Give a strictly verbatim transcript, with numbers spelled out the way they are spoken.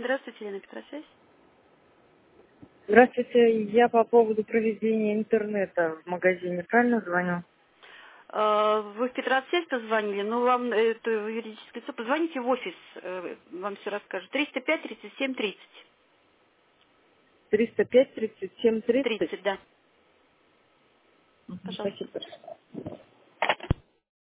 Здравствуйте, Елена Петросвязь. Здравствуйте, я по поводу проведения интернета в магазине, правильно звоню? Э, Вы в Петросвязь позвонили, но вам, э, это юридическое лицо, позвоните в офис, э, вам все расскажут. триста пять тридцать семь тридцать. триста пять тридцать семь тридцать. тридцать, да. Мгм, Пожалуйста. спасибо большое.